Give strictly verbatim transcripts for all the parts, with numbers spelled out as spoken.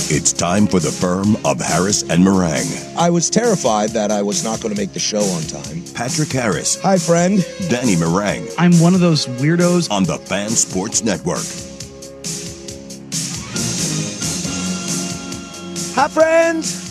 It's time for the firm of Harris and Meringue. I was terrified that I was not going to make the show on time. Patrick Harris. Hi, friend. Danny Meringue. I'm one of those weirdos. On the Fan Sports Network. Hi, friends.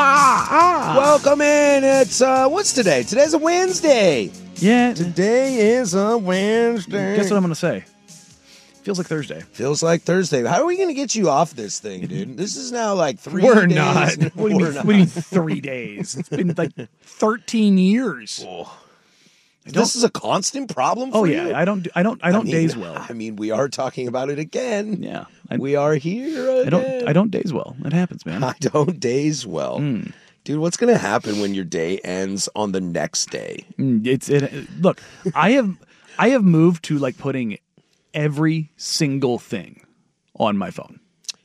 Wow. Welcome in. It's, uh, what's today? Today's a Wednesday. Yeah. Today is a Wednesday. Guess what I'm going to say? Feels like Thursday. Feels like Thursday. How are we going to get you off this thing, dude? This is now like three We're days. not. What do you We're mean, not. what do you mean three days? It's been like thirteen years. Oh. This is a constant problem for Oh, you? yeah. I don't, I don't, I don't I mean, days well. I mean, we are talking about it again. Yeah. I, we are here again. I don't, I don't days well. It happens, man. I don't days well. Mm. Dude, what's going to happen when your day ends on the next day? Mm, It's, it, look, I have, I have moved to like putting every single thing on my phone.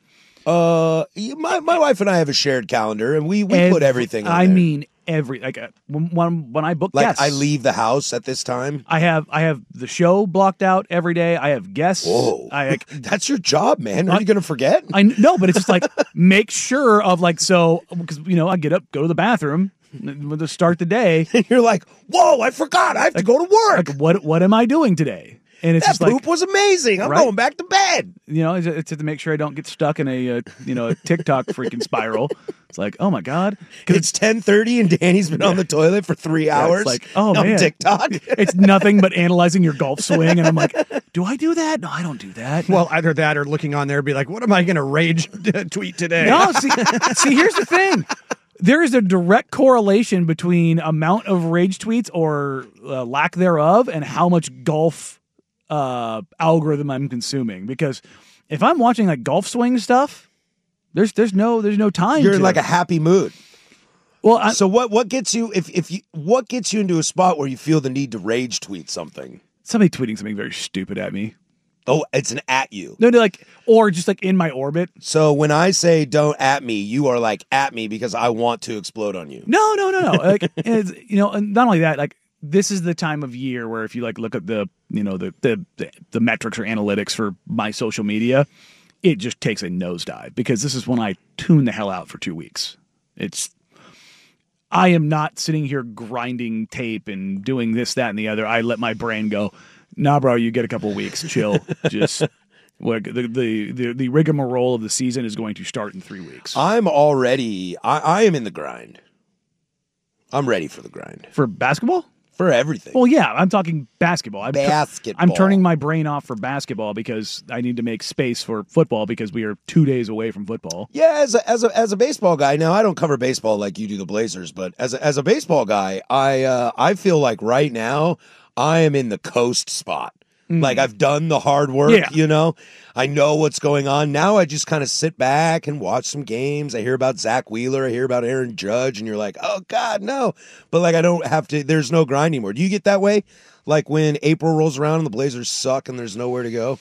Uh, my my wife and I have a shared calendar, and we, we Ev- put everything on I there. mean, every like uh, when when, when I book like guests, I leave the house at this time. I have I have the show blocked out every day. I have guests. Whoa, I like, that's your job, man. Are I- you going to forget? I know, but it's just like make sure of like so because you know I get up, go to the bathroom to start the day. And you're like, whoa, I forgot. I have to go to work. Like what what am I doing today? And it's that just like poop was amazing. I'm Right? going back to bed. you know it's, it's to make sure I don't get stuck in a uh, you know a TikTok freaking spiral. It's like oh my god, It's ten thirty and Danny's been on the toilet for three Yeah, hours. it's like, oh, on man. TikTok. it's nothing but analyzing your golf swing, and I'm like, do I do that? No, I don't do that. Well, either that or looking on there and be like, what am I going to rage tweet today? No, see, see, here's the thing. There is a direct correlation between amount of rage tweets or uh, lack thereof and how much golf uh, algorithm I'm consuming. Because if I'm watching like golf swing stuff, there's there's no there's no time. You're to in like it. a happy mood. well, I, So what what gets you if if you what gets you into a spot where you feel the need to rage tweet something? somebody tweeting something very stupid at me. Oh, it's an at you. No, no, like or just like in my orbit. So when I say don't at me, you are like at me because I want to explode on you. No, no, no, no. Like, and it's, you know, and not only that, like this is the time of year where if you like look at the, you know, the the the, the metrics or analytics for my social media, it just takes a nosedive because this is when I tune the hell out for two weeks. It's I am not sitting here grinding tape and doing this, that, and the other. I let my brain go. Nah, bro, you get a couple weeks. Chill. Just what the, the the the rigmarole of the season is going to start in three weeks I'm already I, I am in the grind. I'm ready for the grind. for basketball. For everything. Well, yeah, I'm talking basketball. I'm, Basketball. I'm turning my brain off for basketball because I need to make space for football because we are two days away from football. Yeah, as a, as a as a baseball guy, now I don't cover baseball like you do the Blazers, but as a, as a baseball guy, I uh, I feel like right now I am in the coast spot. Like I've done the hard work, Yeah. you know. I know what's going on. Now I just kind of sit back and watch some games. I hear about Zach Wheeler, I hear about Aaron Judge, and you're like, oh God, no. But like I don't have to. There's no grind anymore. Do you get that way? Like when April rolls around and the Blazers suck and there's nowhere to go.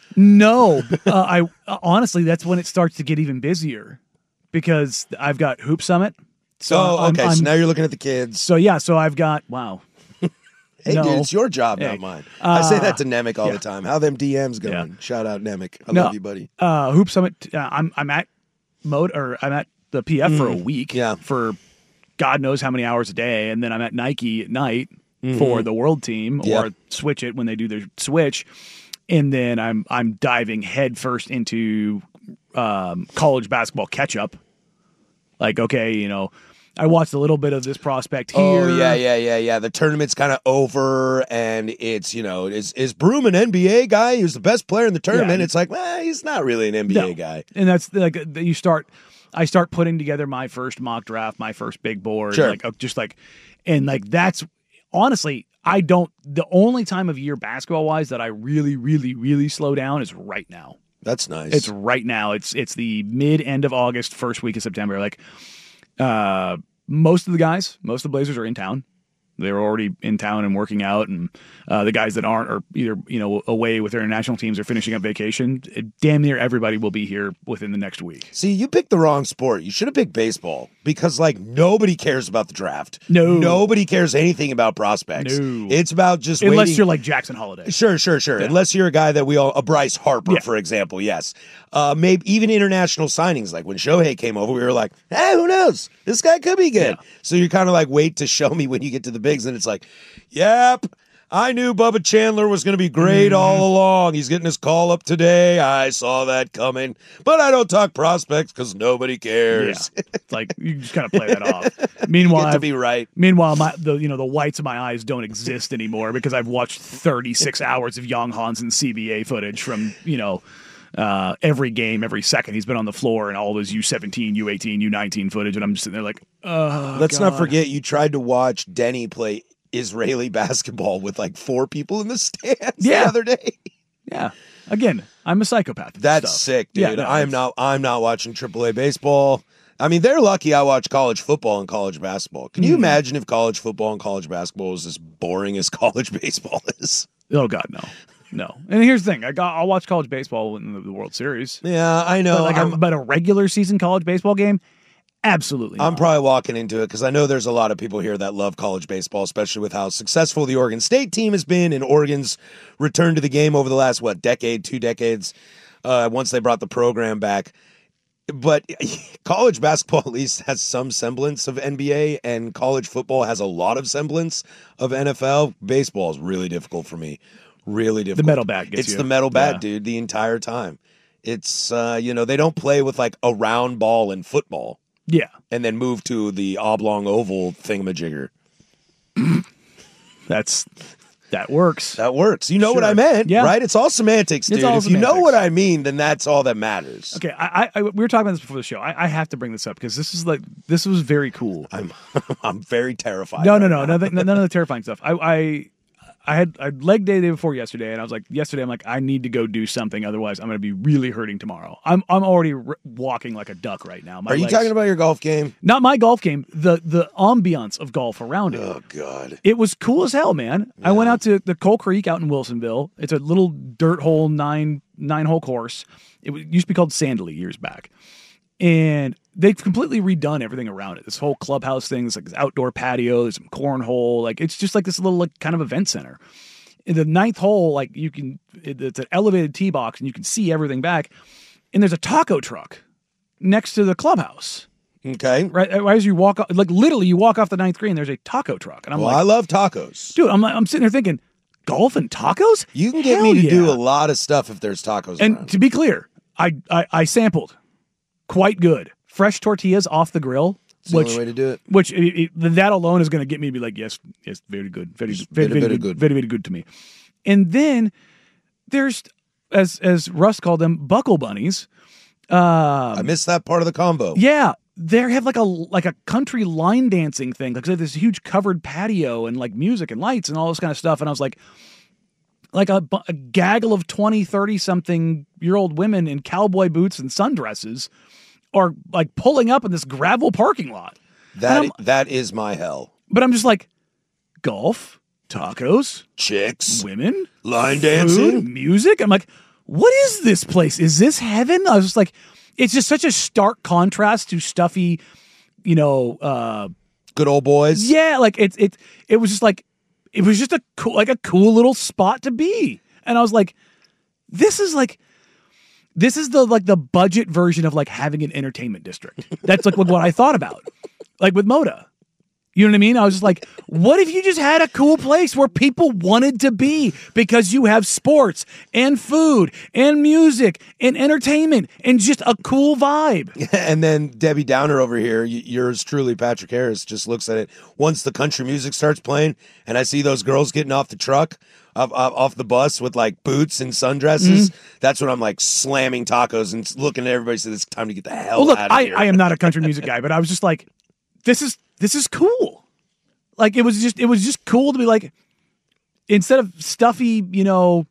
No, uh, I uh, honestly, that's when it starts to get even busier because I've got Hoop Summit. So oh, I'm- okay. I'm- so now you're looking at the kids. so yeah, so I've got wow. Hey, No. dude, it's your job, Hey. not mine. I say Uh, that to Nemec all yeah. the time. How them D Ms going? Yeah. Shout out Nemec. I No. love you, buddy. Uh, Hoop Summit. Uh, I'm I'm at mode or I'm at the P F for a week. Mm. Yeah. For God knows how many hours a day, and then I'm at Nike at night for the World Team Mm-hmm. Yeah. or Switch It when they do their switch, and then I'm I'm diving headfirst into um, college basketball catch up. Like okay, you know. I watched a little bit of this prospect here. Oh yeah, yeah, yeah, yeah. The tournament's kind of over, and it's you know, is is Broom an N B A guy? He was the best player in the tournament. Yeah. It's like, well, he's not really an N B A No. guy. And that's like uh, you start. I start putting together my first mock draft, my first big board, Sure. like uh, just like, and like that's honestly, I don't. The only time of year basketball wise that I really, really, really slow down is right now. That's nice. It's right now. It's it's the mid end of August, first week of September. Like, uh, most of the guys, most of the Blazers are in town. They're already in town and working out, and uh, the guys that aren't are either you know away with their international teams or finishing up vacation. Damn near everybody will be here within the next week. See, you picked the wrong sport. You should have picked baseball because, like, nobody cares about the draft. No. Nobody cares anything about prospects. No. It's about just Unless waiting. you're like Jackson Holiday. Sure, sure, sure. Yeah. Unless you're a guy that we all, a Bryce Harper, Yeah. for example, yes. Uh, maybe even international signings, like when Shohei came over, we were like, hey, who knows? This guy could be good. Yeah. So you're kind of like, wait to show me when you get to the bigs, and it's like, yep, I knew Bubba Chandler was going to be great Mm-hmm. all along. He's getting his call up today. I saw that coming, but I don't talk prospects because nobody Yeah. cares. It's like you just kind of play that off. You Meanwhile, get to I've- be right. Meanwhile, my the you know the whites of my eyes don't exist anymore because I've watched thirty-six hours of Young Hansen C B A footage from you know uh, every game, every second he's been on the floor, and all those U seventeen, U eighteen, U nineteen footage, and I'm just sitting there like, oh, Let's not God. forget you tried to watch Denny play Israeli basketball with like four people in the stands Yeah. the other day. Yeah, again, I'm a psychopath. with That's stuff. sick, dude. Yeah, no, I'm it's- not I'm not watching triple A baseball. I mean, they're lucky I watch college football and college basketball. Can Hmm. you imagine if college football and college basketball was as boring as college baseball is? Oh God, no, no. And here's the thing: I got, I'll watch college baseball in the, the World Series, Yeah, I know. but like, a, I'm, but a regular season college baseball game, absolutely. I'm not. probably walking into it because I know there's a lot of people here that love college baseball, especially with how successful the Oregon State team has been and Oregon's return to the game over the last, what, decade, two decades, uh, once they brought the program back. But college basketball at least has some semblance of N B A, and college football has a lot of semblance of N F L. Baseball is really difficult for me. Really difficult. metal bat gets It's you. the metal bat, Yeah. dude, the entire time. It's, uh, you know, they don't play with like a round ball in football Yeah, and then move to the oblong oval thingamajigger. that's that works. That works. You know what Sure. I meant, Yeah. right? It's all semantics, It's dude. all if you know semantics. what I mean, then that's all that matters. Okay, I, I, I we were talking about this before the show. I, I have to bring this up because this is like this was very cool. I'm I'm very terrified. No, right no, no, now. none, none of the terrifying stuff. I, I, I had I had leg day the day before yesterday, and I was like, yesterday I'm like, I need to go do something, otherwise I'm going to be really hurting tomorrow. I'm I'm already r- walking like a duck right now. My Are you legs- talking about your golf game? not my golf game? The the ambiance of golf around it. Oh God. It was cool as hell, man. I went out to the Coal Creek out in Wilsonville. It's a little dirt hole nine nine hole course. It was- used to be called Sandley years back, and they've completely redone everything around it. This whole clubhouse thing, it's like this outdoor patio, there's some cornhole, like it's just like this little like kind of event center. In the ninth hole, like you can, it, it's an elevated tee box, and you can see everything back. And there's a taco truck next to the clubhouse. Okay. Right, right as you walk, off, like literally, you walk off the ninth green. There's a taco truck, and I'm Well, like, I love tacos. dude, I'm like, I'm sitting there thinking, golf and tacos? You can get Hell me to do yeah. a lot of stuff if there's tacos And around. to be clear, I, I I sampled, quite good, fresh tortillas off the grill, It's the which only way to do it. which it, it, that alone is going to get me to be like, yes, yes, very good, very Just very, very, very, very good, good. very very good to me. And then there's as as Russ called them, buckle bunnies. Uh, I missed that part of the combo. Yeah, they have like a like a country line dancing thing. Like they have this huge covered patio and like music and lights and all this kind of stuff. And I was like, like a, bu- a gaggle of twenty, thirty something year old women in cowboy boots and sundresses are like pulling up in this gravel parking lot. That And that is my hell. But I'm just like, golf, tacos, Chicks, women, line food, dancing. music. I'm like, what is this place? Is this heaven? I was just like, it's just such a stark contrast to stuffy, you know, uh, Good old boys. yeah, like it, it, it was just like, it was just a cool, like a cool little spot to be. And I was like, this is like, this is the, like the budget version of like having an entertainment district. That's like what I thought about, like with Moda. You know what I mean? I was just like, what if you just had a cool place where people wanted to be because you have sports and food and music and entertainment and just a cool vibe? And then Debbie Downer over here, y- yours truly, Patrick Harris, just looks at it. Once the country music starts playing, and I see those girls getting off the truck, off, off, off the bus with like boots and sundresses, Mm-hmm. that's when I'm like slamming tacos and looking at everybody. Says it's time to get the hell Well, look, out of I, here. I am not a country music guy, but I was just like, this is this is cool. Like it was just it was just cool to be like, instead of stuffy, you know,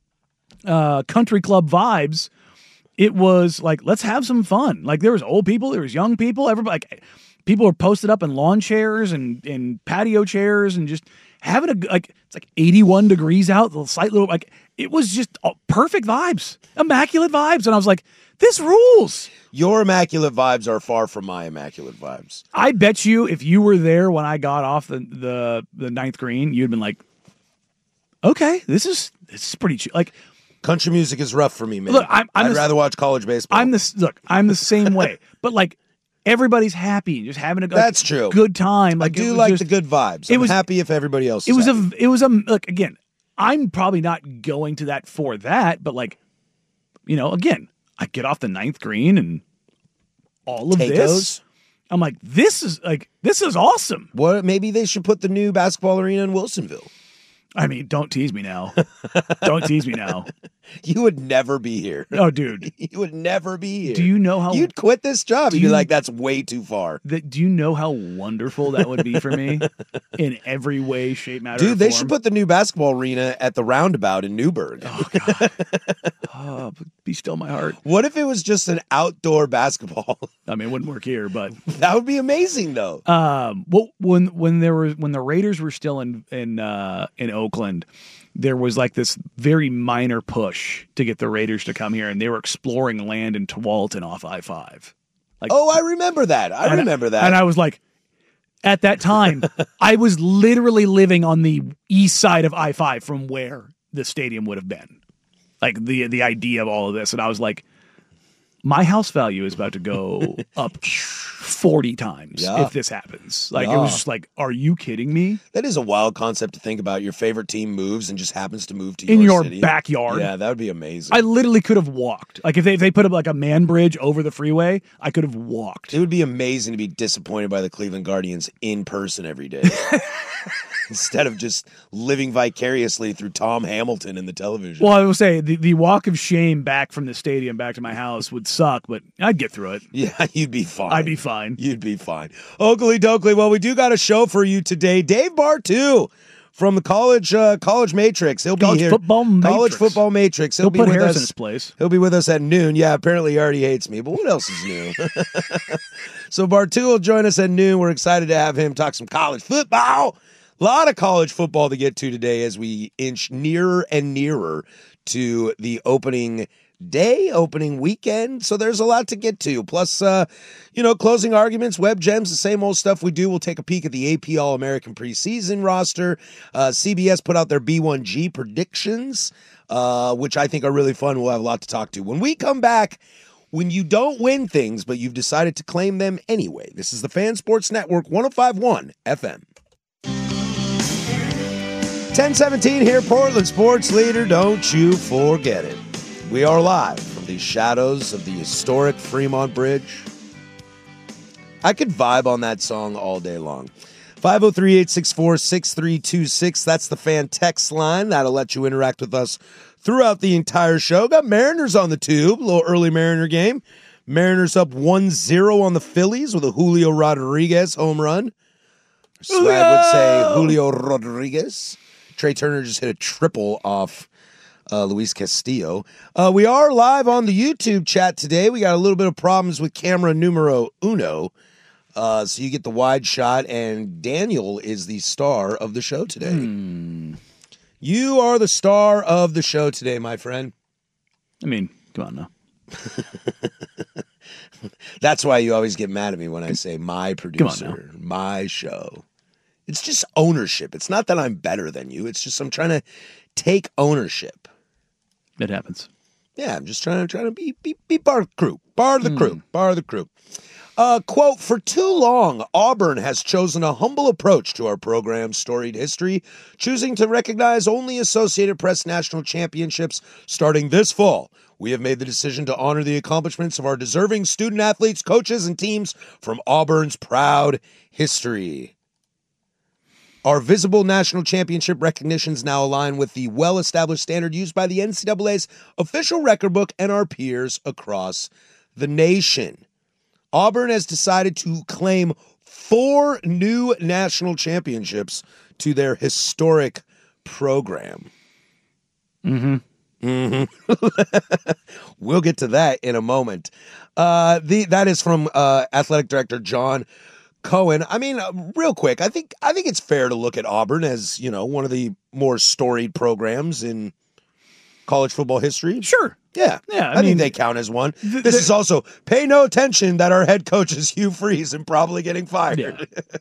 uh, country club vibes, it was like, let's have some fun. Like there was old people, there was young people, everybody. Like, people are posted up in lawn chairs and, and patio chairs and just having a, like, it's like eighty-one degrees out, the slight little, like, it was just perfect vibes, immaculate vibes. And I was like, this rules. Your immaculate vibes are far from my immaculate vibes. I bet you if you were there when I got off the, the, the ninth green, you'd been like, okay, this is, this is pretty chill. Like, country music is rough for me, man. Look, I'm, I'm I'd the, rather watch college baseball. I'm the, look, I'm the same way, but like, everybody's happy and just having a like, That's true. good time. Like, I do it was like just, the good vibes. it I'm was- happy if everybody else It is was happy. a, it was a, look, again, I'm probably not going to that for that, but like, you know, again, I get off the ninth green and all of Take this. those. I'm like, this is like, this is awesome. What? Maybe they should put the new basketball arena in Wilsonville. I mean, don't tease me now. Don't tease me now. You would never be here. Oh, dude. You would never be here. Do you know how You'd quit this job. Do You'd be you- like, that's way too far. that? Do you know how wonderful that would be for me in every way, shape, matter, Dude, or they form? should put the new basketball arena at the roundabout in Newburgh. Oh, be still my heart. What if it was just an outdoor basketball? I mean, it wouldn't work here, but That would be amazing, though. um, well, when when there were when the Raiders were still in in uh, in Oakland, there was like this very minor push to get the Raiders to come here, and they were exploring land in Tualatin off I five. Like, Oh, I remember that. I and- remember that. and I was like, at that time, I was literally living on the east side of I five from where the stadium would have been. Like the the idea of all of this, and I was like, my house value is about to go up forty times Yeah. if this happens. Like it Yeah. was just like, are you kidding me? That is a wild concept to think about. Your favorite team moves and just happens to move to In your your city. backyard. Yeah, that would be amazing. I literally could have walked. Like if they if they put up like a man bridge over the freeway, I could have walked. It would be amazing to be disappointed by the Cleveland Guardians in person every day. Instead of just living vicariously through Tom Hamilton in the television. Well, I will say the, the walk of shame back from the stadium back to my house would suck, but I'd get through it. Yeah, you'd be fine. I'd be fine. You'd be fine. Oakley Dokley, well, we do got a show for you today. Dave Bartu from the college uh, college Matrix. He'll be College here. football College Matrix. football Matrix. He'll, He'll be put with Harris us. in his place. He'll be with us at noon. Yeah, apparently he already hates me, but what else is new? So Bartu will join us at noon. We're excited to have him talk some college football. A lot of college football to get to today as we inch nearer and nearer to the opening day, opening weekend. So there's a lot to get to. Plus, uh, you know, closing arguments, web gems, the same old stuff we do. We'll take a peek at the A P All-American preseason roster. Uh, C B S put out their B one G predictions, uh, which I think are really fun. We'll have a lot to talk to. When we come back, when you don't win things, but you've decided to claim them anyway. This is the Fan Sports Network, one oh five point one F M. ten seventeen here, Portland sports leader. Don't you forget it. We are live from the shadows of the historic Fremont Bridge. I could vibe on that song all day long. five oh three, eight six four, six three two six. That's the fan text line. That'll let you interact with us throughout the entire show. Got Mariners on the tube. A little early Mariner game. Mariners up one zero on the Phillies with a Julio Rodriguez home run. Swag would say Julio Rodriguez. Trey Turner just hit a triple off uh, Luis Castillo. Uh, we are live on the YouTube chat today. We got a little bit of problems with camera numero uno. Uh, so you get the wide shot, and Daniel is the star of the show today. Hmm. You are the star of the show today, my friend. I mean, come on now. That's why you always get mad at me when I say my producer, my show. It's just ownership. It's not that I'm better than you. It's just I'm trying to take ownership. It happens. Yeah, I'm just trying to trying to be be, be part of the crew, part of the crew, part of the crew. Uh, quote, for too long, Auburn has chosen a humble approach to our program's storied history, choosing to recognize only Associated Press national championships starting this fall. We have made the decision to honor the accomplishments of our deserving student athletes, coaches, and teams from Auburn's proud history. Our visible national championship recognitions now align with the well-established standard used by the N C double A's official record book and our peers across the nation. Auburn has decided to claim four new national championships to their historic program. Mm-hmm. Mm-hmm. We'll get to that in a moment. Uh, the that is from uh, athletic director John Cohen. I mean, uh, real quick, I think I think it's fair to look at Auburn as, you know, one of the more storied programs in college football history. Sure. Yeah. Yeah, I I, mean, think they count as one. th- this th- is also pay no attention that our head coach is Hugh Freeze and probably getting fired. Yeah.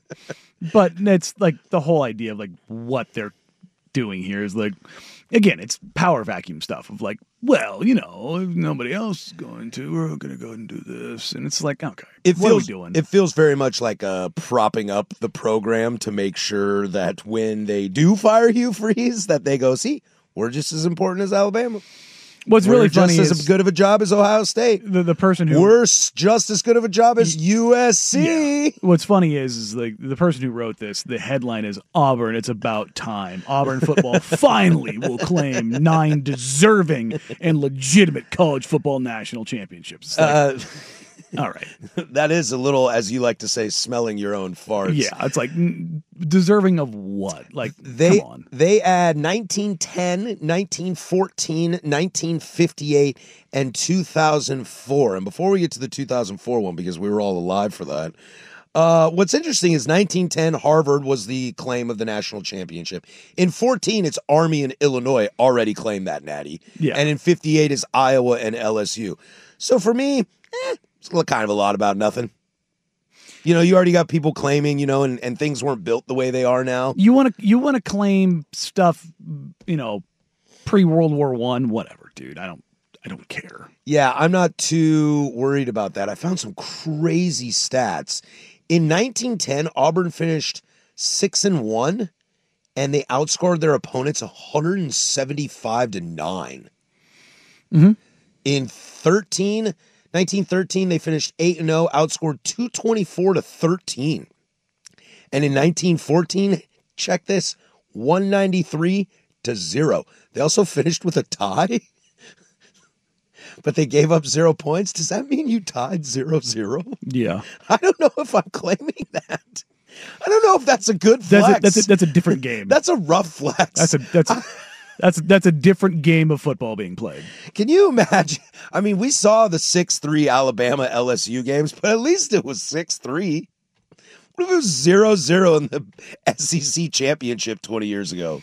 But it's like the whole idea of like what they're doing here is like, again, it's power vacuum stuff of like, well, you know, if nobody else is going to, we're going to go and do this. And it's like, okay, It what feels, are we doing? It feels very much like uh, propping up the program to make sure that when they do fire Hugh Freeze, that they go, see, we're just as important as Alabama. What's We're really just funny as is good of a job as Ohio State. the, the person who We're s- just as good of a job as U S C. Yeah. What's funny is, is like the person who wrote this, the headline is Auburn, it's about time. Auburn football finally will claim nine deserving and legitimate college football national championships. It's like, Uh, all right. that is a little, as you like to say, smelling your own farts. Yeah, it's like mm, deserving of what? Like, They come on. they add nineteen ten, nineteen fourteen, nineteen fifty-eight, and two thousand four. And before we get to the two thousand four one, because we were all alive for that, uh, what's interesting is nineteen ten, Harvard was the claim of the national championship. In fourteen, it's Army and Illinois already claimed that natty. Yeah. And in fifty-eight is Iowa and L S U. So for me, eh, it's kind of a lot about nothing. You know, you already got people claiming, you know, and, and things weren't built the way they are now. You want to you want to claim stuff, you know, pre World War One, whatever, dude. I don't I don't care. Yeah, I'm not too worried about that. I found some crazy stats. In nineteen ten, Auburn finished six and one, and they outscored their opponents one hundred seventy-five to nine. Mm-hmm. In thirteen, nineteen thirteen, they finished eight and zero, outscored two twenty-four to thirteen. And in nineteen fourteen, check this, one ninety-three to zero. They also finished with a tie. But they gave up zero points. Does that mean you tied zero zero? Yeah. I don't know if I'm claiming that. I don't know if that's a good flex. That's a, that's a, that's a different game. That's a rough flex. That's a that's a, that's that's a different game of football being played. Can you imagine? I mean, we saw the six three Alabama L S U games, but at least it was six three. What if it was zero zero in the S E C championship twenty years ago?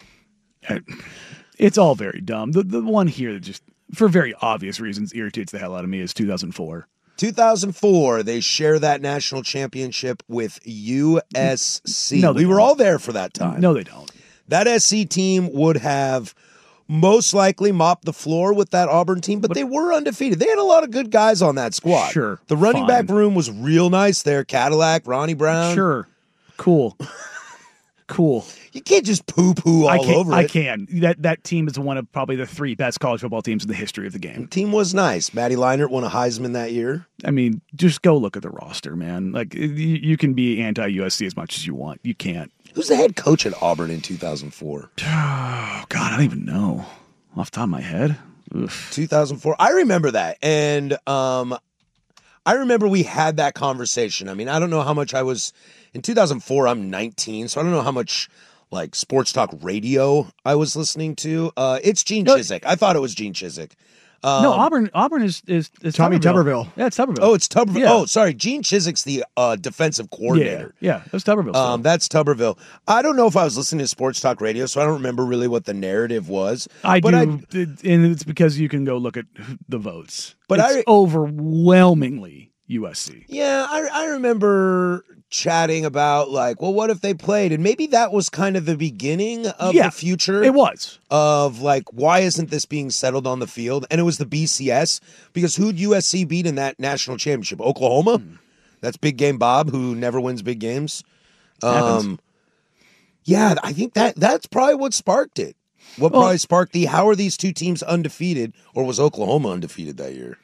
It's all very dumb. The the one here that just, for very obvious reasons, irritates the hell out of me is two thousand four. two thousand four, they share that national championship with U S C. No, they we were don't. all there for that time. No, they don't. That S C team would have most likely mopped the floor with that Auburn team, but, they were undefeated. They had a lot of good guys on that squad. Sure, The running fine. back room was real nice there. Cadillac, Ronnie Brown. Sure. Cool. Cool. You can't just poo-poo all I can. over I it. can. That that team is one of probably the three best college football teams in the history of the game. Team was nice. Matty Leinart won a Heisman that year. I mean, just go look at the roster, man. Like you, you can be anti-U S C as much as you want. You can't. Who's the head coach at Auburn in two thousand four? Oh God, I don't even know off the top of my head. Oof. two thousand four. I remember that. And um, I remember we had that conversation. I mean, I don't know how much I was in two thousand four. I'm nineteen, so I don't know how much like sports talk radio I was listening to. Uh, it's Gene No. Chizik. I thought it was Gene Chizik. Um, no, Auburn. Auburn is is, is Tommy Tuberville. Tuberville. Yeah, it's Tuberville. Oh, it's Tuberville. Yeah. Oh, sorry. Gene Chizik's the uh, defensive yeah, coordinator. yeah. That's Tuberville. still. Um, that's Tuberville. I don't know if I was listening to sports talk radio, so I don't remember really what the narrative was. I but do, I, and it's because you can go look at the votes. But it's I- overwhelmingly U S C. Yeah, I, I remember chatting about like, well, what if they played? And maybe that was kind of the beginning of Yeah, the future It was. of like, why isn't this being settled on the field? And it was the B C S because who'd U S C beat in that national championship? Oklahoma? Hmm. That's Big Game Bob, who never wins big games. Happens. Um, yeah, I think that that's probably what sparked it. What Well- probably sparked the how are these two teams undefeated, or was Oklahoma undefeated that year?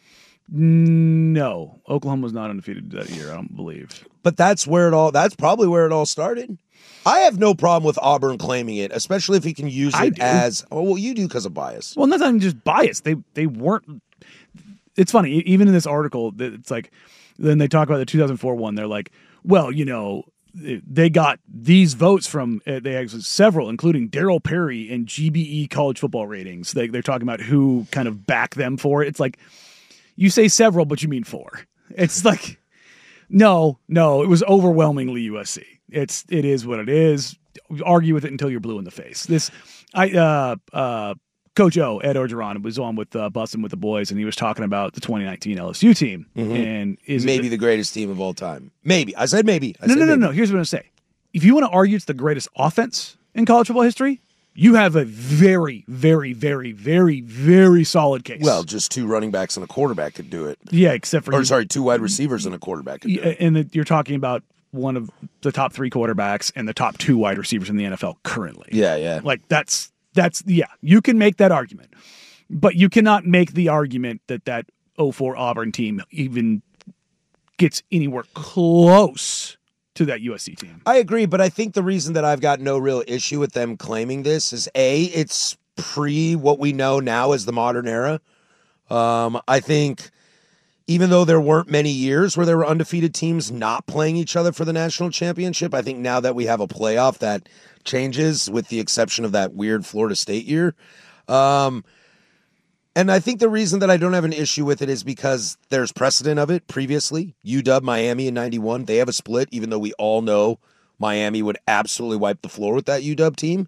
No, Oklahoma was not undefeated that year. I don't believe. But that's where it all that's probably where it all started. I have no problem with Auburn claiming it, especially if he can use I it do. as oh well, you do because of bias. Well, not even just bias. They they weren't. It's funny. e- Even in this article, that it's like then they talk about the two thousand four one. They're like, well, you know, they got these votes from uh, they had several, including Daryl Perry and G B E college football ratings. They, they're talking about who kind of backed them for it. It's like you say several, but you mean four. It's like No, no, it was overwhelmingly U S C. It's it is what it is. Argue with it until you're blue in the face. This, I uh uh. Coach O, Ed Orgeron, was on with uh, Bussin' with the Boys, and he was talking about the twenty nineteen L S U team. Mm-hmm. And is maybe it, the greatest team of all time. Maybe. I said maybe. I no, said no, no, maybe. no. Here's what I'm going to say. If you want to argue it's the greatest offense in college football history, you have a very, very, very, very, very solid case. Well, just two running backs and a quarterback could do it. yeah, except for Or you, sorry, two wide receivers and a quarterback could do it. and the, you're talking about one of the top three quarterbacks and the top two wide receivers in the N F L currently. Yeah, yeah. Like that's that's yeah, you can make that argument. But you cannot make the argument that that oh four Auburn team even gets anywhere close to that U S C team. I agree, but I think the reason that I've got no real issue with them claiming this is A, it's pre what we know now as the modern era. Um, I think even though there weren't many years where there were undefeated teams not playing each other for the national championship, I think now that we have a playoff that changes with the exception of that weird Florida State year. Um, And I think the reason that I don't have an issue with it is because there's precedent of it previously. U W Miami in ninety-one, they have a split, even though we all know Miami would absolutely wipe the floor with that U W team.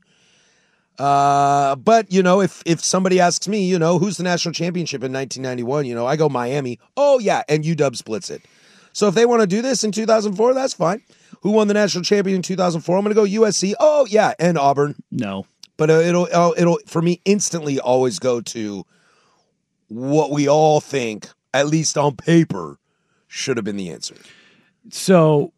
Uh, but, you know, if if somebody asks me, you know, who's the national championship in nineteen ninety-one, you know, I go Miami. Oh, yeah, and U W splits it. So if they want to do this in two thousand four, that's fine. Who won the national champion in two thousand four? I'm going to go U S C. Oh, yeah, and Auburn. No. But uh, it'll, it'll, it'll, for me, instantly always go to what we all think, at least on paper, should have been the answer. So,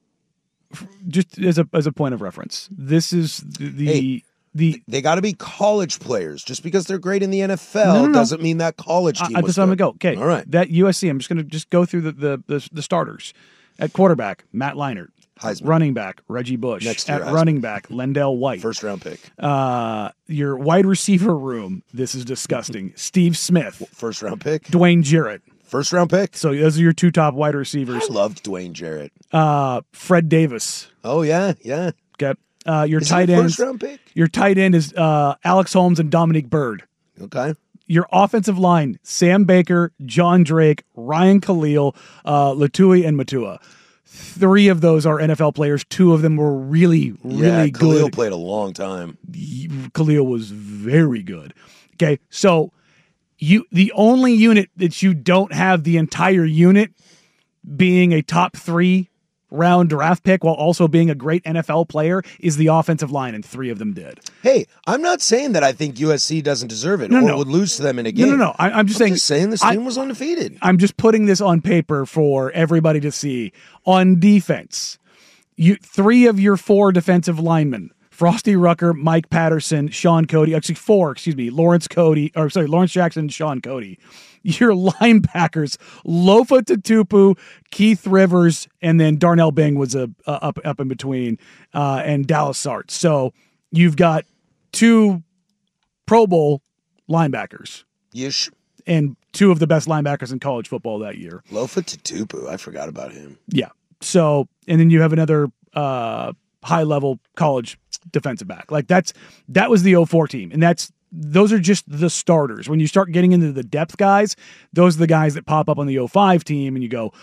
just as a as a point of reference, this is the the, Hey, the They got to be college players. Just because they're great in the N F L No, no, no. doesn't mean that college team I, was that's how I'm good. gonna go. Okay, All right. That U S C. I'm just gonna just go through the the the, the starters at quarterback. Matt Leinart. Heisman. Running back, Reggie Bush. Next year, At Heisman. running back, Lendell White. First round pick. Uh, your wide receiver room, this is disgusting. Steve Smith, First round pick. Dwayne Jarrett. First round pick. So those are your two top wide receivers. I loved Dwayne Jarrett. Uh, Fred Davis. Oh, yeah, yeah. Okay. Uh, your Is tight he a end. first round pick? Your tight end is uh, Alex Holmes and Dominique Byrd. Okay. Your offensive line: Sam Baker, John Drake, Ryan Khalil, uh, Latui, and Matua. Three of those are N F L players. Two of them were really, really yeah, Khalil good. played a long time. Khalil was very good. Okay, so you the only unit that you don't have the entire unit being a top three round draft pick while also being a great N F L player is the offensive line, and three of them did. Hey, I'm not saying that I think U S C doesn't deserve it No, or no. would lose to them in a No, game. no, no. I, I'm just I'm saying. just saying this I- team was undefeated. I'm just putting this on paper for everybody to see. On defense, you three of your four defensive linemen: Frosty Rucker, Mike Patterson, Sean Cody. Actually, four. Excuse me, Lawrence Cody. Or sorry, Lawrence Jackson, Sean Cody. Your linebackers: Lofa Tatupu, Keith Rivers, and then Darnell Bing was a, a up up in between, uh, and Dallas Sart. So you've got two Pro Bowl linebackers Yish. and two of the best linebackers in college football that year. Lofa Tatupu. I forgot about him. Yeah. So, and then you have another uh, high level college defensive back. Like that's that was the oh four team, and that's those are just the starters. When you start getting into the depth guys, those are the guys that pop up on the oh five team, and you go,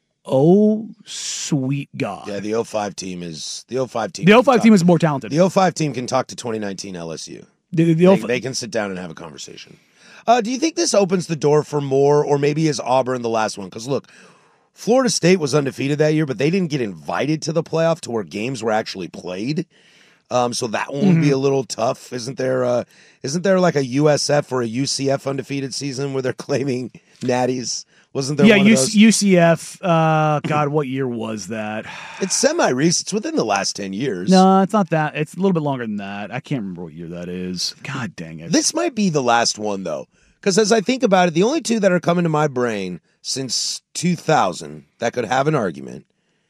"Oh, sweet God!" Yeah, the oh five team is the oh five team. The can oh five talk- team is more talented. The oh five team can talk to twenty nineteen L S U. The, the, the They, oh five they can sit down and have a conversation. Uh, do you think this opens the door for more, or maybe is Auburn the last one? Because look, Florida State was undefeated that year, but they didn't get invited to the playoff to where games were actually played. Um, so that one would be a little tough. Isn't there? Uh, isn't there like a U S F or a U C F undefeated season where they're claiming natties? Wasn't there? yeah, one of U- those? U C F. Uh, God, what year was that? It's semi-recent. It's within the last ten years. No, it's not that. It's a little bit longer than that. I can't remember what year that is. God dang it. This might be the last one, though, because as I think about it, the only two that are coming to my brain since two thousand that could have an argument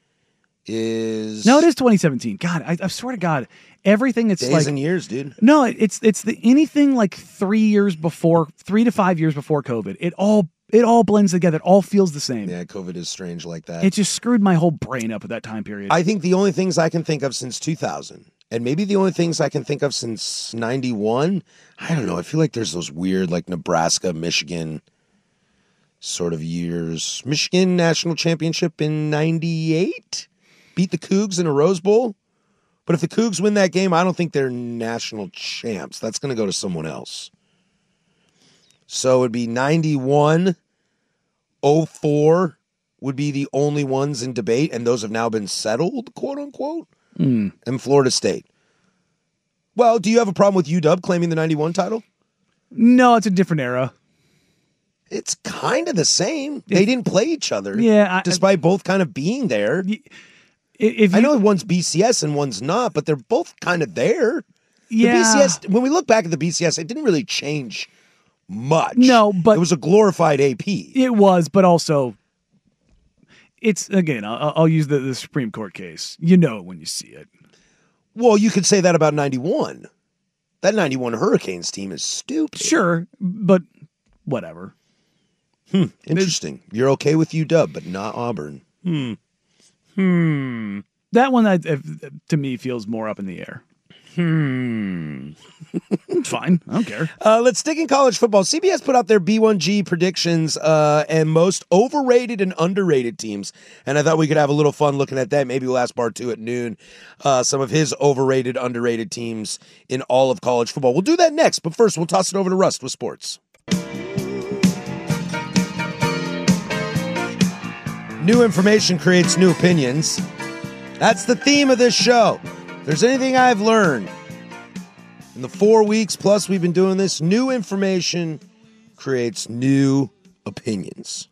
is No, it is twenty seventeen. God, I, I swear to God, everything that's days like and years, dude. no, it's it's the anything like three years before, three to five years before COVID. It all it all blends together. It all feels the same. Yeah, COVID is strange like that. It just screwed my whole brain up at that time period. I think the only things I can think of since two thousand, and maybe the only things I can think of since ninety-one, I don't know. I feel like there's those weird, like Nebraska, Michigan sort of years. Michigan national championship in ninety-eight, beat the Cougs in a Rose Bowl. But if the Cougs win that game, I don't think they're national champs. That's going to go to someone else. So it would be ninety-one, oh four would be the only ones in debate, and those have now been settled, quote unquote, Mm. and Florida State. Well, do you have a problem with U W claiming the ninety-one title? No, it's a different era. It's kind of the same. They didn't play each other. Yeah, I- despite both kind of being there. I- If you, I know one's B C S and one's not, but they're both kind of there. yeah, The B C S, when we look back at the B C S, it didn't really change much. No, but- it was a glorified A P. it was, but also, it's again. I'll, I'll use the, the Supreme Court case. You know it when you see it. Well, you could say that about ninety-one. That ninety-one Hurricanes team is stupid. Sure, but whatever. Interesting. You're okay with U W, but not Auburn. That one, I, if, to me, feels more up in the air. Hmm. It's fine. I don't care. Uh, let's stick in college football. C B S put out their B one G predictions uh, and most overrated and underrated teams. And I thought we could have a little fun looking at that. Maybe we'll ask Bartu at noon uh, some of his overrated, underrated teams in all of college football. We'll do that next. But first, we'll toss it over to Rust with sports. New information creates new opinions. That's the theme of this show. If there's anything I've learned in the four weeks plus we've been doing this, new information creates new opinions.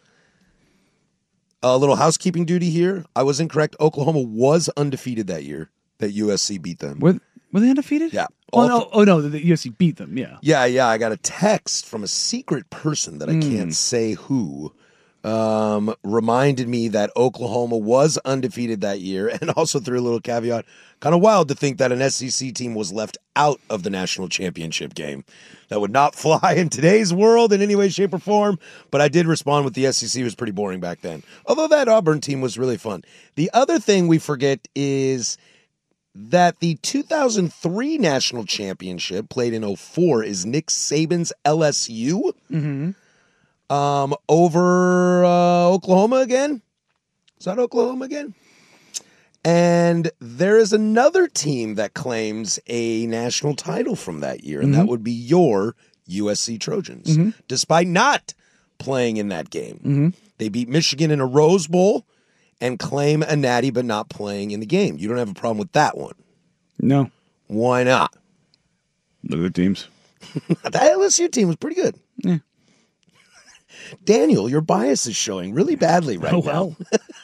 A little housekeeping duty here. I was incorrect. Oklahoma was undefeated that year that U S C beat them. Were, were they undefeated? Yeah. Oh, All no. th- Oh, no. The, the U S C beat them. Yeah. Yeah, yeah. I got a text from a secret person that I can't say who. Um, reminded me that Oklahoma was undefeated that year, and also threw a little caveat. Kind of wild to think that an S E C team was left out of the national championship game. That would not fly in today's world in any way, shape, or form. But I did respond with the S E C was pretty boring back then. Although that Auburn team was really fun. The other thing we forget is that the two thousand three national championship played in oh four is Nick Saban's L S U. Mm-hmm. Um, over uh, Oklahoma again. Is that Oklahoma again? And there is another team that claims a national title from that year, and Mm-hmm. that would be your U S C Trojans, Mm-hmm. despite not playing in that game. Mm-hmm. They beat Michigan in a Rose Bowl and claim a natty, but not playing in the game. You don't have a problem with that one. No. Why not? Look at the teams. That L S U team was pretty good. Yeah. Daniel, your bias is showing really badly right Oh, now. well.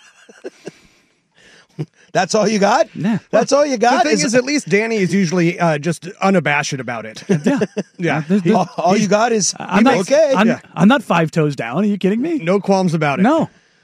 That's all you got? Yeah. That's all you The got? thing is, at least Danny is usually uh, just unabashed about it. Yeah. Yeah. There's- there's- all, all you got is I'm not, okay. I'm, Yeah. I'm not five toes down. Are you kidding me? No qualms about it. No.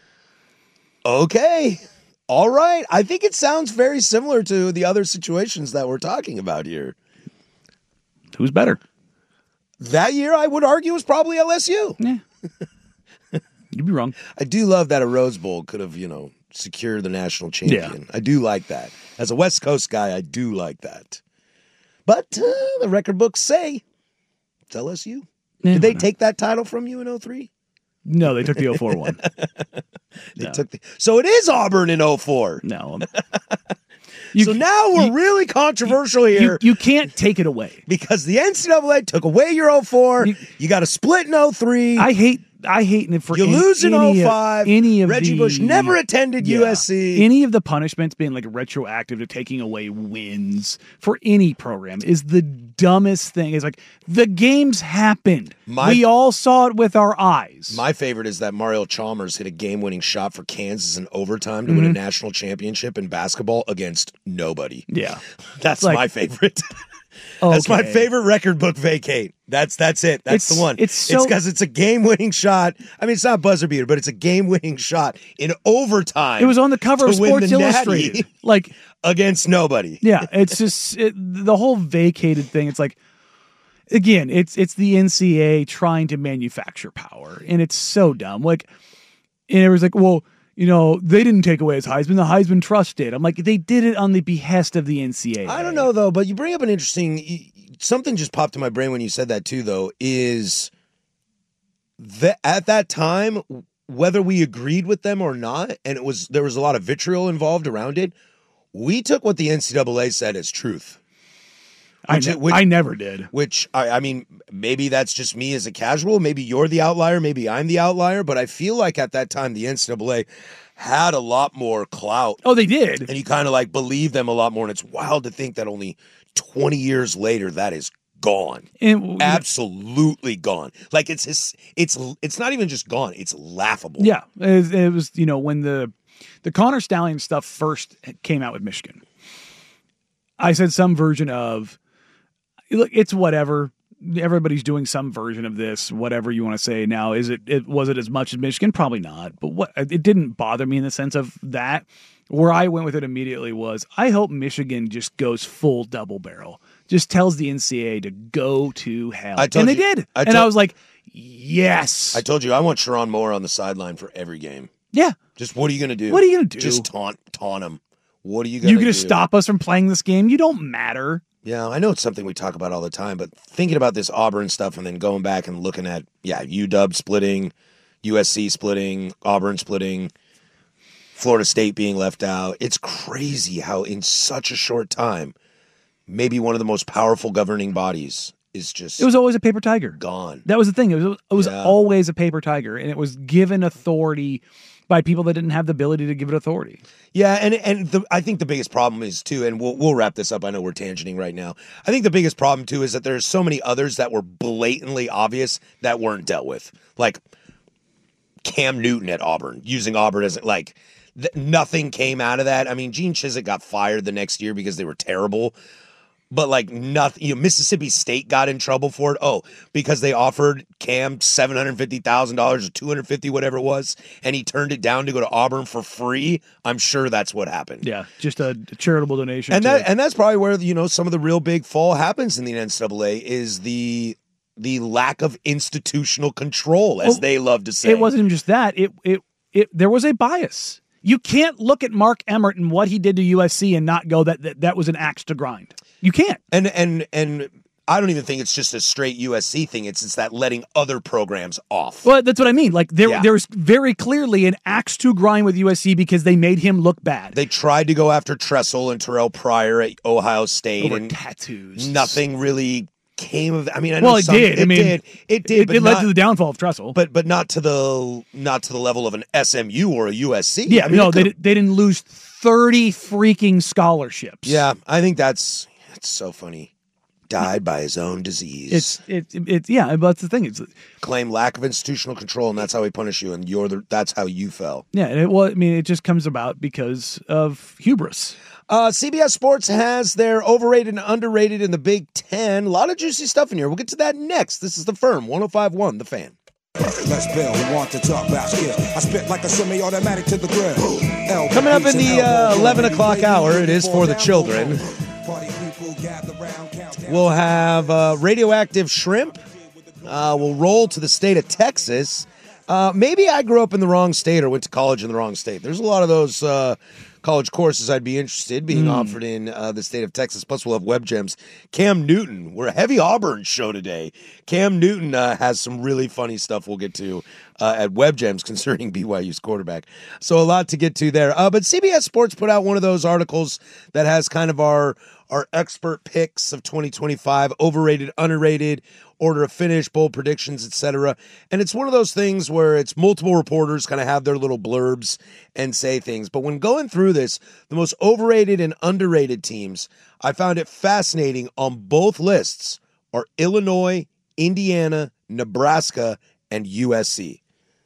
Okay. All right. I think it sounds very similar to the other situations that we're talking about here. Who's better? That year, I would argue, was probably L S U. Yeah. You'd be wrong. I do love that a Rose Bowl could have, you know, secured the national champion. I do like that. As a West Coast guy, I do like that. But uh, the record books say it's L S U. Yeah, Did they whatever. take that title from you in oh three? No, they took the oh four one. They No. took the, so it is Auburn in oh four. No. You, So now we're you- really controversial you, here you can't take it away. because the N C double A took away your oh four. You- You, got to split in oh three. I hate I hate it for You any, lose in any oh of- five. Any of Reggie the, Bush never attended Yeah. U S C. Any of the punishments being like retroactive to taking away wins for any program is the dumbest thing. It's like the games happened. My- we all saw it with our eyes. My favorite is that Mario Chalmers hit a game-winning shot for Kansas in overtime to Mm-hmm. win a national championship in basketball against nobody. yeah. That's Like- my favorite. That's my Okay. favorite record book vacate. That's that's it. That's It's- the one. it's so- because it's a game-winning shot. I mean, it's not buzzer beater, but it's a game-winning shot in overtime. It was on the cover to of win Sports the Natty Illustrated. Like, against nobody. yeah, it's just it, the whole vacated thing. It's like, again, it's it's the N C A A trying to manufacture power, and it's so dumb. Like, and it was like, well, you know, they didn't take away his Heisman. The Heisman Trust did. I'm like, they did it on the behest of the N C A A. I don't know though, but you bring up an interesting something just popped in my brain when you said that too though is that at that time, whether we agreed with them or not, and it was there was a lot of vitriol involved around it, we took what the N C double A said as truth. I, Which, ne- which, I never did. Which, I, I mean, maybe that's just me as a casual. Maybe you're the outlier. Maybe I'm the outlier. But I feel like at that time, the N C double A had a lot more clout. Oh, they did. And you kind of like believe them a lot more. And it's wild to think that only twenty years later, that is gone. And, Absolutely gone. Like it's his, it's it's not even just gone. It's laughable. Yeah. It was, it was, you know, when the, the Connor Stallion stuff first came out with Michigan, I said some version of, look, it's whatever. Everybody's doing some version of this, whatever you want to say. Now, is it, it was it as much as Michigan? Probably not. But what it didn't bother me in the sense of that. Where I went with it immediately was, I hope Michigan just goes full double barrel. Just tells the N C double A to go to hell. I told and they you, did. I and told, I was like, yes. I told you, I want Sharon Moore on the sideline for every game. Yeah. Just what are you going to do? What are you going to do? Just taunt taunt him. What are you going to do? You're going to stop us from playing this game? You don't matter. Yeah, I know it's something we talk about all the time, but thinking about this Auburn stuff and then going back and looking at, yeah, U W splitting, U S C splitting, Auburn splitting, Florida State being left out. It's crazy how in such a short time, maybe one of the most powerful governing bodies is just It was always a paper tiger. gone. That was the thing. It was, it was Yeah. always a paper tiger, and it was given authority by people that didn't have the ability to give it authority. Yeah, and and the, I think the biggest problem is too, and we'll we'll wrap this up. I know we're tangenting right now. I think the biggest problem too is that there's so many others that were blatantly obvious that weren't dealt with, like Cam Newton at Auburn, using Auburn as like th- nothing came out of that. I mean, Gene Chizik got fired the next year because they were terrible. But like nothing, you know, Mississippi State got in trouble for it. Oh, because they offered Cam seven hundred fifty thousand dollars or two hundred fifty, whatever it was, and he turned it down to go to Auburn for free. I'm sure that's what happened. Yeah, just a charitable donation. and to, that and that's probably where you know some of the real big fall happens in the N C double A is the the lack of institutional control, as Well, they love to say. it wasn't even just that. It it it there was a bias. You can't look at Mark Emmert and what he did to U S C and not go that that, that was an axe to grind. You can't. And and and I don't even think it's just a straight U S C thing. It's it's that letting other programs off. Well, that's what I mean. Like there, Yeah. there's very clearly an axe to grind with U S C because they made him look bad. They tried to go after Tressel and Terrell Pryor at Ohio State, Over and tattoos. nothing really came of. I mean, I know Well, it some, did. It I mean, did. It did. It, but it led not, to the downfall of Tressel. but but not to the not to the level of an S M U or a U S C. yeah, I mean, no, it they could've- they didn't lose thirty freaking scholarships. Yeah, I think that's it's so funny. Died by his own disease. It's it, it, it yeah, but that's the thing. It's Claim lack of institutional control, and that's how we punish you. And you're the that's how you fell. yeah. And it, well, I mean, it just comes about because of hubris. Uh, C B S Sports has their overrated and underrated in the Big Ten. A lot of juicy stuff in here. We'll get to that next. This is The Firm, one oh five point one, The Fan. Let's build. We want to talk about skills. I spit like a semi-automatic to the grill. Coming up in the uh, eleven o'clock hour, it is for the children. We'll have uh, radioactive shrimp. Uh, we'll roll to the state of Texas. Uh, maybe I grew up in the wrong state or went to college in the wrong state. There's a lot of those uh, college courses I'd be interested in being Mm. offered in uh, the state of Texas. Plus, we'll have Web Gems. Cam Newton. We're a heavy Auburn show today. Cam Newton uh, has some really funny stuff we'll get to uh, at Web Gems concerning B Y U's quarterback. So a lot to get to there. Uh, but C B S Sports put out one of those articles that has kind of our our expert picks of twenty twenty-five, overrated, underrated, order of finish, bold predictions, et cetera. And it's one of those things where it's multiple reporters kind of have their little blurbs and say things. But when going through this, the most overrated and underrated teams, I found it fascinating on both lists are Illinois, Indiana, Nebraska, and U S C.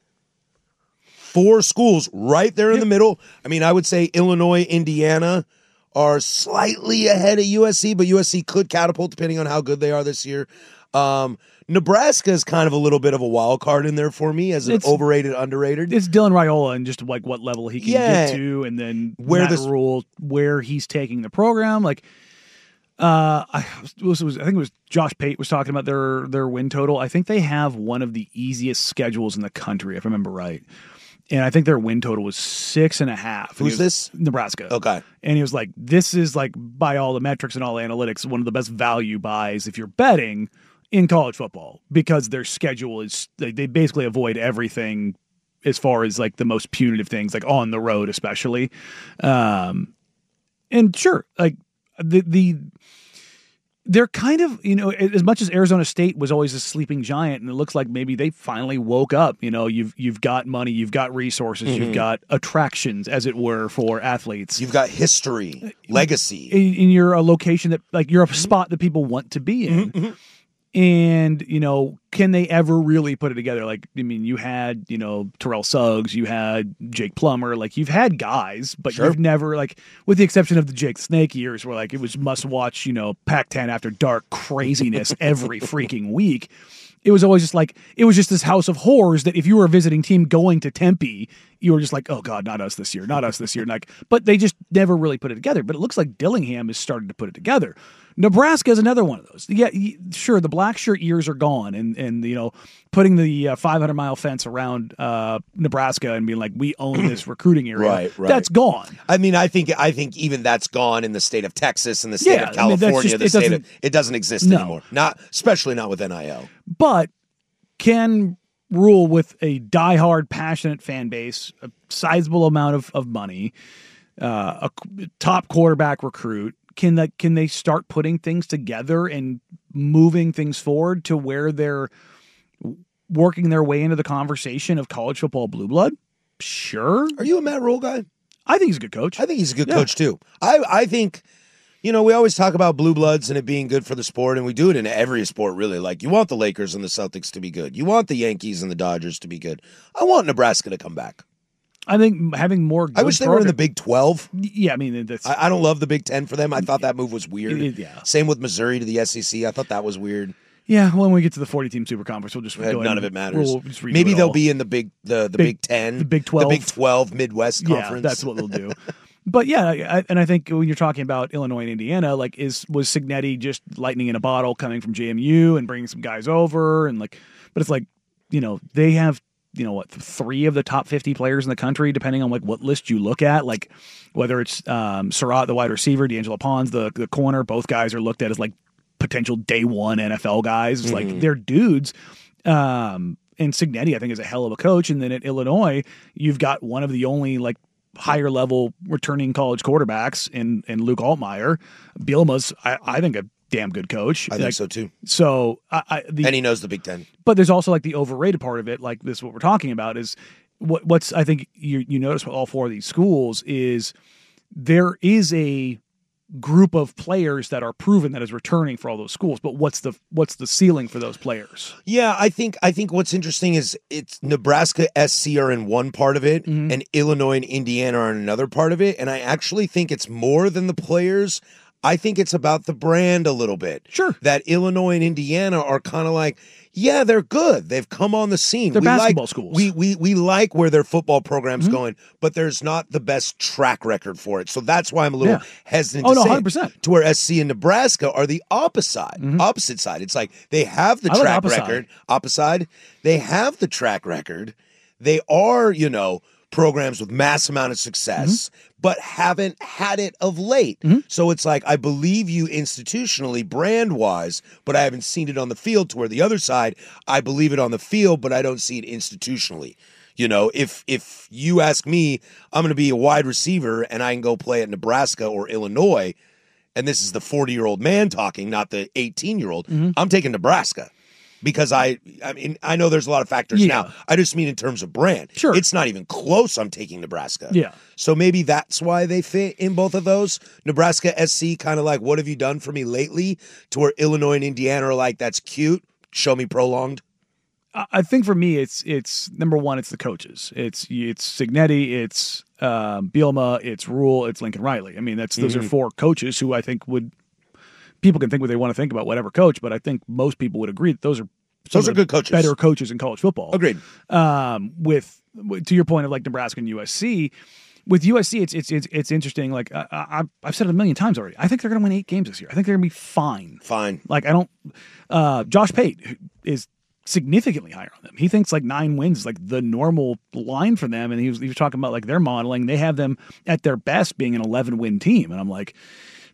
Four schools right there in the middle. I mean, I would say Illinois, Indiana are slightly ahead of U S C, but U S C could catapult depending on how good they are this year. Um, Nebraska is kind of a little bit of a wild card in there for me as an It's- overrated, underrated. It's Dylan Raiola and just like what level he can Yeah. get to, and then Where Matt this- Rule, where he's taking the program. Like, uh, I was, was I think it was Josh Pate was talking about their their win total. I think they have one of the easiest schedules in the country, if I remember right. And I think their win total was six and a half. And Who's he was- this? Nebraska. Okay. And he was like, this is like by all the metrics and all the analytics, one of the best value buys if you're betting in college football because their schedule is they, they basically avoid everything as far as like the most punitive things, like on the road especially. Um, and sure, like the the. They're kind of, you know, as much as Arizona State was always a sleeping giant, and it looks like maybe they finally woke up. You know, you've you've got money, you've got resources, mm-hmm. you've got attractions, as it were, for athletes. You've got history, legacy. In, in you're a location that, like, you're a spot that people want to be in. Mm-hmm. And, you know, can they ever really put it together? Like, I mean, you had, you know, Terrell Suggs, you had Jake Plummer, like you've had guys, but sure. you've never, like, with the exception of the Jake Snake years where, like, it was must watch, you know, Pac ten after dark craziness every freaking week. It was always just like, it was just this house of horrors that if you were a visiting team going to Tempe, you were just like, oh God, not us this year, not us this year. And like, but they just never really put it together. But it looks like Dillingham has started to put it together. Nebraska is another one of those. Yeah, sure, the black shirt years are gone, and and you know, putting the uh, five hundred mile fence around uh, Nebraska and being like, we own this recruiting area, right, right. That's gone. I mean, I think I think even that's gone in the state of Texas and the state yeah, of California. I mean, just, the it state doesn't, of it doesn't exist no. anymore. Not especially not with N I L. But can Rule with a diehard, passionate fan base, a sizable amount of of money, uh, a top quarterback recruit. Can that can they start putting things together and moving things forward to where they're working their way into the conversation of college football blue blood? Sure. Are you a Matt Rule guy? I think he's a good coach. I think he's a good yeah. coach too. I I think, you know, we always talk about blue bloods and it being good for the sport, and we do it in every sport really. Like, you want the Lakers and the Celtics to be good. You want the Yankees and the Dodgers to be good. I want Nebraska to come back. I think having more good I wish they program- were in the Big twelve. Yeah, I mean, that's, I, I don't love the Big ten for them. I thought that move was weird. It, yeah. Same with Missouri to the S E C. I thought that was weird. Yeah, when we get to the forty-team Super Conference, we'll just go None ahead of it matters. We'll just Maybe they'll all. be in the Big the, the Big, Big Ten, the Big twelve, the Big twelve Midwest Conference. Yeah, that's what they'll do. But yeah, I, and I think when you're talking about Illinois and Indiana, like, is was Cignetti just lightning in a bottle coming from J M U and bringing some guys over, and like, but it's like, you know, they have, you know, what, three of the top fifty players in the country, depending on like what list you look at, like whether it's um, Surratt, the wide receiver, D'Angelo Pons, the the corner, both guys are looked at as like potential day one N F L guys. It's mm-hmm. like they're dudes. Um, and Cignetti, I think, is a hell of a coach. And then at Illinois, you've got one of the only like higher level returning college quarterbacks in, in Luke Altmaier. Bielema's, I, I think, a damn good coach. I like, think so too. So, I, I, the, and he knows the Big Ten. But there's also like the overrated part of it. Like this, what we're talking about is what, what's I think you you notice with all four of these schools is there is a group of players that are proven that is returning for all those schools. But what's the what's the ceiling for those players? Yeah, I think I think what's interesting is it's Nebraska, S C are in one part of it, mm-hmm. and Illinois and Indiana are in another part of it. And I actually think it's more than the players. I think it's about the brand a little bit. Sure. That Illinois and Indiana are kind of like, yeah, they're good. They've come on the scene. They're we basketball like, schools. We we we like where their football program's mm-hmm. going, but there's not the best track record for it. So that's why I'm a little yeah. hesitant oh, to no, say one hundred percent. It. To where S C and Nebraska are the opposite, mm-hmm. opposite side. It's like they have the I track like record. Opposite. They have the track record. They are, you know, programs with mass amount of success, mm-hmm. but haven't had it of late. Mm-hmm. So it's like, I believe you institutionally, brand-wise, but I haven't seen it on the field, to where the other side, I believe it on the field, but I don't see it institutionally. You know, if if you ask me, I'm going to be a wide receiver and I can go play at Nebraska or Illinois, and this is the forty-year-old man talking, not the eighteen-year-old, mm-hmm. I'm taking Nebraska. Because I, I mean, I know there's a lot of factors yeah. now. I just mean in terms of brand. Sure. It's not even close. I'm taking Nebraska. Yeah. So maybe that's why they fit in both of those. Nebraska, S C, kind of like, what have you done for me lately? To where Illinois and Indiana are like, that's cute. Show me prolonged. I think for me, it's it's number one, it's the coaches. It's it's Cignetti, it's um, Bielema, it's Rule, it's Lincoln Riley. I mean, that's those mm-hmm. are four coaches who I think would. People can think what they want to think about whatever coach, but I think most people would agree that those are some those are of the good coaches, better coaches in college football. Agreed. Um, with to your point of like Nebraska and U S C, with U S C, it's it's it's, it's interesting. Like I, I, I've said it a million times already. I think they're going to win eight games this year. I think they're going to be fine. Fine. Like I don't. Uh, Josh Pate is significantly higher on them. He thinks like nine wins is like the normal line for them, and he was he was talking about like their modeling. They have them at their best being an eleven win team, and I'm like.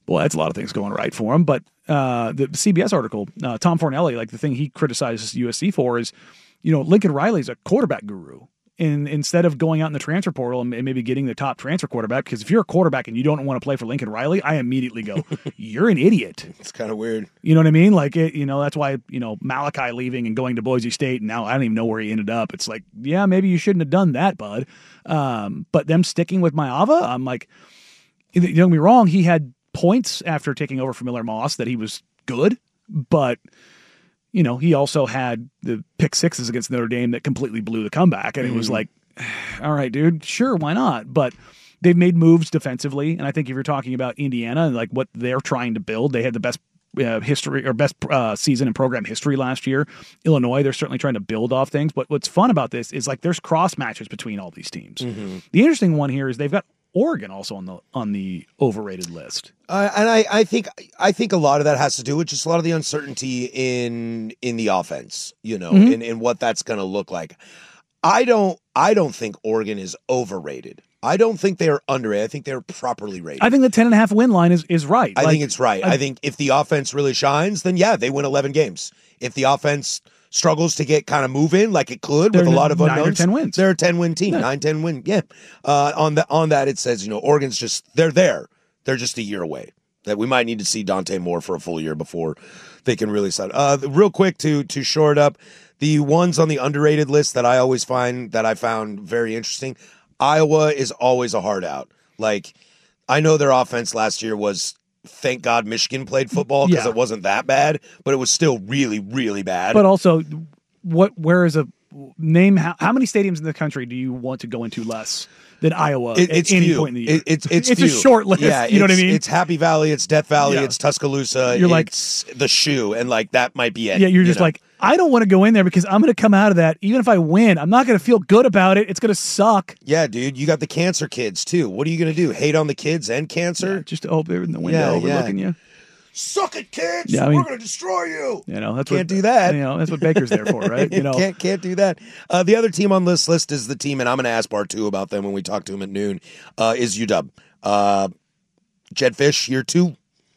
Well, that's a lot of things going right for him. But uh, the C B S article, uh, Tom Fornelli, like the thing he criticizes U S C for is, you know, Lincoln Riley's a quarterback guru. And instead of going out in the transfer portal and maybe getting the top transfer quarterback, because if you're a quarterback and you don't want to play for Lincoln Riley, I immediately go, you're an idiot. It's kind of weird. You know what I mean? Like, it, you know, that's why, you know, Malachi leaving and going to Boise State, and now I don't even know where he ended up. It's like, yeah, maybe you shouldn't have done that, bud. Um, but them sticking with Maava, I'm like, don't get me wrong, he had points after taking over from Miller Moss that he was good, but you know, he also had the pick sixes against Notre Dame that completely blew the comeback. And it was like, all right, dude, sure, why not? But they've made moves defensively. And I think if you're talking about Indiana and like what they're trying to build, they had the best uh, history or best uh, season in program history last year. Illinois, they're certainly trying to build off things. But what's fun about this is like there's cross matches between all these teams. Mm-hmm. The interesting one here is they've got Oregon also on the on the overrated list. Uh, and I, I think I think a lot of that has to do with just a lot of the uncertainty in in the offense, you know, Mm-hmm. in, in what that's going to look like. I don't I don't think Oregon is overrated. I don't think they are underrated. I think they're properly rated. I think the ten and a half win line is is right. I Like, think it's right. I, I think if the offense really shines, then yeah, they win eleven games. If the offense struggles to get kind of moving like it could with They're a lot of nine or unknowns, ten wins. they're a ten-win team, Yeah. nine, ten win. Yeah. Uh, on, the, on that, it says, you know, Oregon's just, they're there. They're just a year away. That we might need to see Dante Moore for a full year before they can really start. Uh, real quick to to short up, the ones on the underrated list that I always find, that I found very interesting, Iowa is always a hard out. Like, I know their offense last year was, thank God Michigan played football because Yeah. it wasn't that bad, but it was still really, really bad. But also, what? Where is a name? How, how many stadiums in the country do you want to go into less than Iowa It- at it's any few. point in the year? It- it's it's it's few. a short list. Yeah, you know what I it's- mean? It's Happy Valley, it's Death Valley, Yeah. it's Tuscaloosa. You're like- it's the shoe, and like that might be it. yeah, you're you just know? like, I don't want to go in there because I'm going to come out of that. Even if I win, I'm not going to feel good about it. It's going to suck. yeah, dude. You got the cancer kids too. What are you gonna do? Hate on the kids and cancer? Just to hope they're in the window Yeah, yeah. overlooking you. Suck it, kids. Yeah, I mean- We're gonna destroy you. You know, that's Can't what, do that. You know, that's what Baker's there for, right? You know, can't can't do that. Uh, the other team on this list is the team, and I'm going to ask Bartu about them when we talk to him at noon. Uh, is U W? Uh, Jed Fish, year two.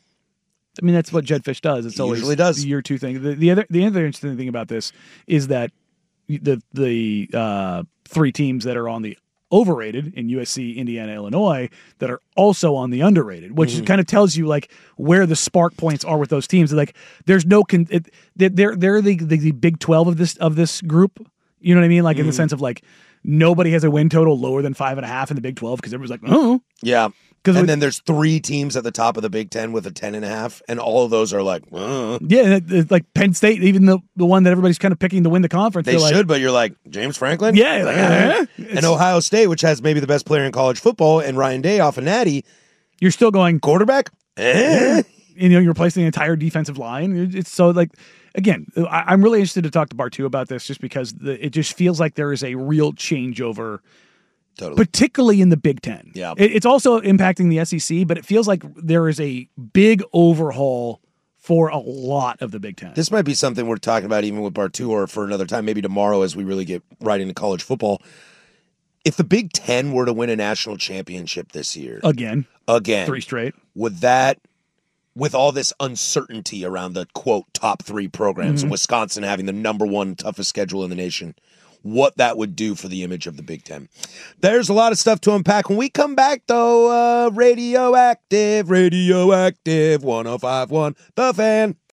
I mean, that's what Jed Fish does. It's He always usually does. the year two thing. The, the other, the other interesting thing about this is that the the uh, three teams that are on the overrated in U S C, Indiana, Illinois that are also on the underrated, which Mm-hmm. kind of tells you like where the spark points are with those teams. Like, there's no con- it, they're they're the, the the Big twelve of this of this group. You know what I mean? Like in Mm-hmm. the sense of like nobody has a win total lower than five and a half in the Big twelve because everyone's like, oh, Yeah. 'Cause And with- then there's three teams at the top of the Big Ten with a ten and a half, and all of those are like, uh, yeah, it- it's like Penn State, even the the one that everybody's kind of picking to win the conference. they they're should, like, but you're like, James Franklin? Yeah, like, uh, And Ohio State, which has maybe the best player in college football, and Ryan Day off of Natty, you're still going. quarterback? Eh? You know, you're replacing the entire defensive line. It's so like, again, I, I'm really interested to talk to Bartu about this, just because the, it just feels like there is a real changeover, Totally. particularly in the Big Ten. Yeah. It, it's also impacting the S E C, but it feels like there is a big overhaul for a lot of the Big Ten. This might be something we're talking about even with Bartu or for another time, maybe tomorrow as we really get right into college football. If the Big Ten were to win a national championship this year, Again, again, three straight. would that, with all this uncertainty around the, quote, top three programs, Mm-hmm. and Wisconsin having the number one toughest schedule in the nation, what that would do for the image of the Big Ten. There's a lot of stuff to unpack. When we come back, though, uh, radioactive, radioactive, one oh five point one, The Fan.